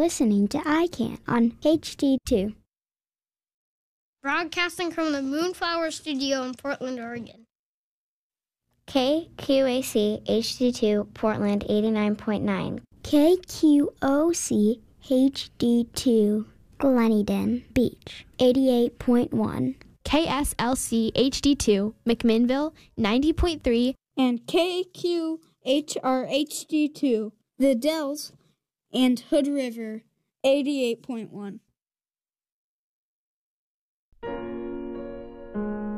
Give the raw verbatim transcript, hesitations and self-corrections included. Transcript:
listening to I Can on H D two. Broadcasting from the Moonflower Studio in Portland, Oregon. K Q A C H D two, Portland eighty-nine point nine. K Q O C H D two, Gleneden Beach eighty-eight point one. K S L C H D two, McMinnville ninety point three. And K Q H R H D two, The Dells and Hood River eighty-eight point one.